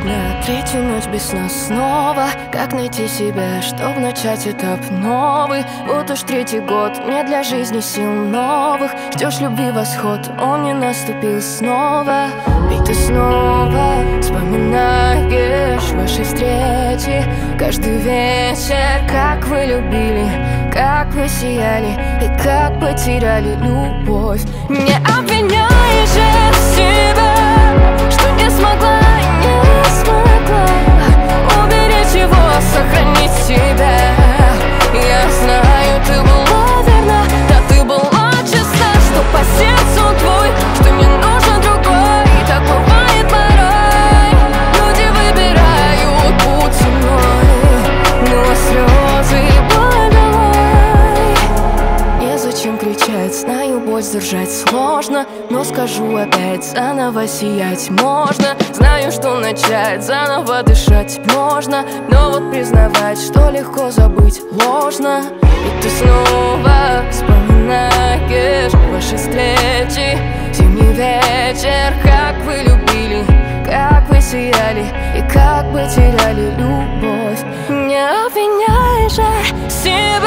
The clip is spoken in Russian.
На третью ночь без сна снова. Как найти себя, чтоб начать этап новый? Вот уж третий год, мне для жизни сил новых. Ждешь любви восход, он не наступил снова. Ведь ты снова вспоминаешь ваши встречи каждый вечер. Как вы любили, как вы сияли и как потеряли любовь. Не обвиняешь же себя, что не смогла, не смогла уберечь его, сохранить себя. Я знаю, ты была верна, да ты была честна, что по сердцу твой, что не нужен другой. И так бывает порой, люди выбирают путь иной, но слезы и боль долой. Незачем кричать, знаю, боль сдержать сложно, но скажу опять, заново сиять можно. Знаю, что начать, заново дышать можно, но вот признавать, что легко забыть ложно. И ты снова вспоминаешь ваши встречи, зимний вечер. Как вы любили, как вы сияли и как потеряли любовь. Не обвиняешь же себя,